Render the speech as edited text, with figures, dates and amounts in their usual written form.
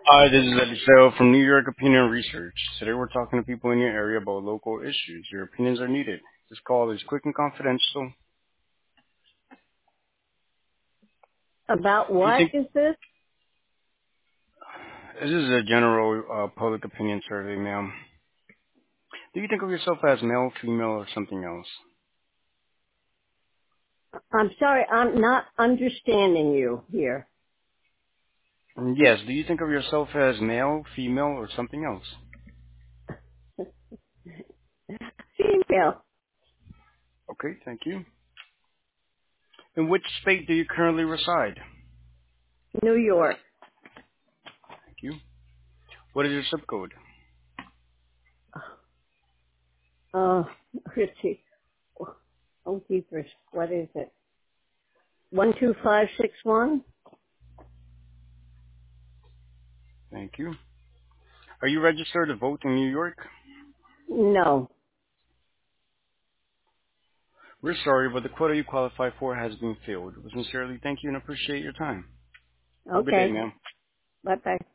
Hi, this is Eliseo from New York Opinion Research. Today we're talking to people in your area about local issues. Your opinions are needed. This call is quick and confidential. About Do you what think is this? this is a general public opinion survey, ma'am? Do you think of yourself as male, female, or something else? I'm sorry, I'm not understanding you here. Yes. Do you think of yourself as male, female, or something else? Female, Okay, thank you. In which state do you currently reside? New York. Thank you. What is your zip code? Uh, let's see. Oh, jeepers. What is it? 12561? Thank you. Are you registered to vote in New York? No. We're sorry, but the quota you qualify for has been filled. We sincerely thank you and appreciate your time. Have a good day, Okay. ma'am. Bye bye.